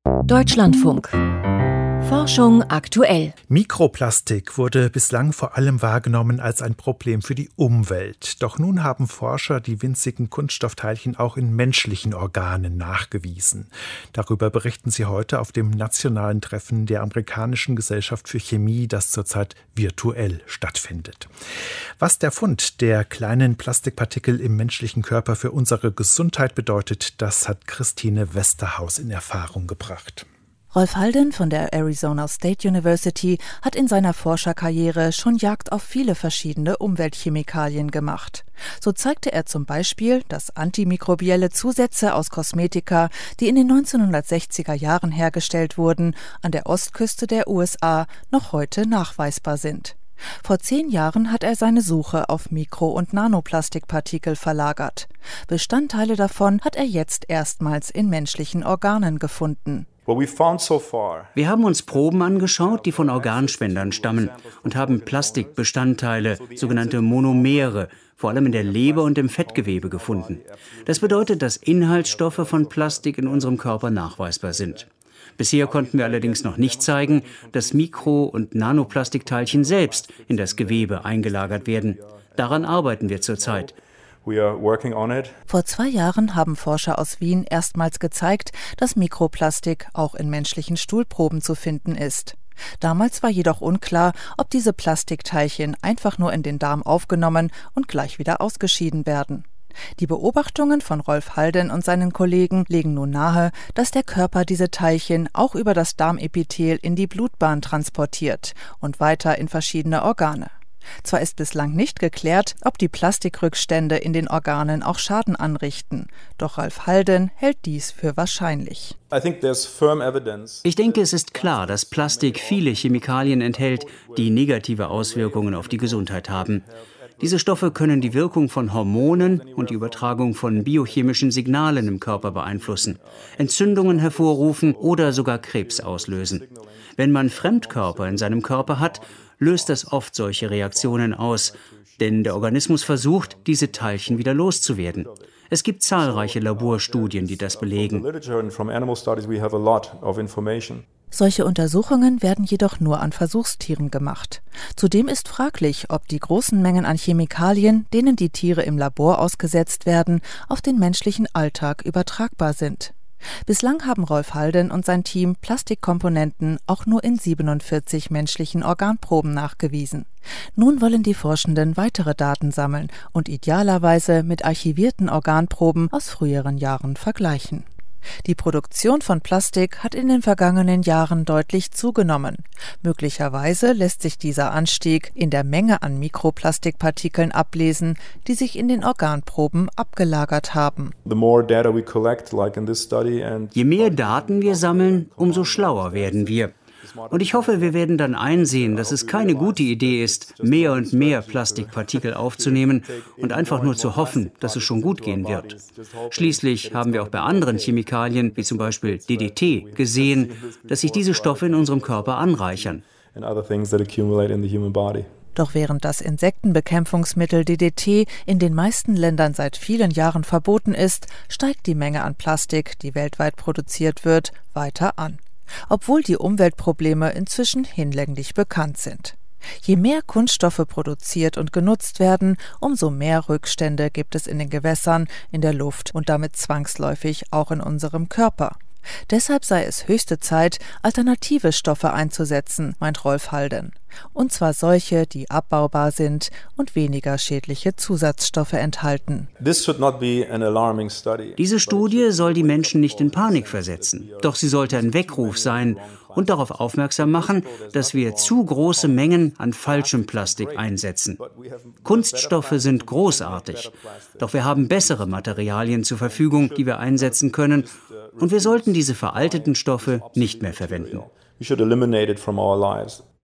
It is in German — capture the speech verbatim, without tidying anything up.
Deutschlandfunk. Forschung aktuell. Mikroplastik wurde bislang vor allem wahrgenommen als ein Problem für die Umwelt. Doch nun haben Forscher die winzigen Kunststoffteilchen auch in menschlichen Organen nachgewiesen. Darüber berichten sie heute auf dem nationalen Treffen der Amerikanischen Gesellschaft für Chemie, das zurzeit virtuell stattfindet. Was der Fund der kleinen Plastikpartikel im menschlichen Körper für unsere Gesundheit bedeutet, das hat Christine Westerhaus in Erfahrung gebracht. Rolf Halden von der Arizona State University hat in seiner Forscherkarriere schon Jagd auf viele verschiedene Umweltchemikalien gemacht. So zeigte er zum Beispiel, dass antimikrobielle Zusätze aus Kosmetika, die in den neunzehnhundertsechziger Jahren hergestellt wurden, an der Ostküste der U S A noch heute nachweisbar sind. Vor zehn Jahren hat er seine Suche auf Mikro- und Nanoplastikpartikel verlagert. Bestandteile davon hat er jetzt erstmals in menschlichen Organen gefunden. Wir haben uns Proben angeschaut, die von Organspendern stammen und haben Plastikbestandteile, sogenannte Monomere, vor allem in der Leber und im Fettgewebe gefunden. Das bedeutet, dass Inhaltsstoffe von Plastik in unserem Körper nachweisbar sind. Bisher konnten wir allerdings noch nicht zeigen, dass Mikro- und Nanoplastikteilchen selbst in das Gewebe eingelagert werden. Daran arbeiten wir zurzeit. Vor zwei Jahren haben Forscher aus Wien erstmals gezeigt, dass Mikroplastik auch in menschlichen Stuhlproben zu finden ist. Damals war jedoch unklar, ob diese Plastikteilchen einfach nur in den Darm aufgenommen und gleich wieder ausgeschieden werden. Die Beobachtungen von Rolf Halden und seinen Kollegen legen nun nahe, dass der Körper diese Teilchen auch über das Darmepithel in die Blutbahn transportiert und weiter in verschiedene Organe. Zwar ist bislang nicht geklärt, ob die Plastikrückstände in den Organen auch Schaden anrichten, doch Rolf Halden hält dies für wahrscheinlich. Ich denke, es ist klar, dass Plastik viele Chemikalien enthält, die negative Auswirkungen auf die Gesundheit haben. Diese Stoffe können die Wirkung von Hormonen und die Übertragung von biochemischen Signalen im Körper beeinflussen, Entzündungen hervorrufen oder sogar Krebs auslösen. Wenn man Fremdkörper in seinem Körper hat, löst das oft solche Reaktionen aus, denn der Organismus versucht, diese Teilchen wieder loszuwerden. Es gibt zahlreiche Laborstudien, die das belegen. Solche Untersuchungen werden jedoch nur an Versuchstieren gemacht. Zudem ist fraglich, ob die großen Mengen an Chemikalien, denen die Tiere im Labor ausgesetzt werden, auf den menschlichen Alltag übertragbar sind. Bislang haben Rolf Halden und sein Team Plastikkomponenten auch nur in siebenundvierzig menschlichen Organproben nachgewiesen. Nun wollen die Forschenden weitere Daten sammeln und idealerweise mit archivierten Organproben aus früheren Jahren vergleichen. Die Produktion von Plastik hat in den vergangenen Jahren deutlich zugenommen. Möglicherweise lässt sich dieser Anstieg in der Menge an Mikroplastikpartikeln ablesen, die sich in den Organproben abgelagert haben. Je mehr Daten wir sammeln, umso schlauer werden wir. Und ich hoffe, wir werden dann einsehen, dass es keine gute Idee ist, mehr und mehr Plastikpartikel aufzunehmen und einfach nur zu hoffen, dass es schon gut gehen wird. Schließlich haben wir auch bei anderen Chemikalien, wie zum Beispiel D D T, gesehen, dass sich diese Stoffe in unserem Körper anreichern. Doch während das Insektenbekämpfungsmittel D D T in den meisten Ländern seit vielen Jahren verboten ist, steigt die Menge an Plastik, die weltweit produziert wird, weiter an. Obwohl die Umweltprobleme inzwischen hinlänglich bekannt sind. Je mehr Kunststoffe produziert und genutzt werden, umso mehr Rückstände gibt es in den Gewässern, in der Luft und damit zwangsläufig auch in unserem Körper. Deshalb sei es höchste Zeit, alternative Stoffe einzusetzen, meint Rolf Halden. Und zwar solche, die abbaubar sind und weniger schädliche Zusatzstoffe enthalten. Diese Studie soll die Menschen nicht in Panik versetzen. Doch sie sollte ein Weckruf sein und darauf aufmerksam machen, dass wir zu große Mengen an falschem Plastik einsetzen. Kunststoffe sind großartig, doch wir haben bessere Materialien zur Verfügung, die wir einsetzen können, und wir sollten diese veralteten Stoffe nicht mehr verwenden.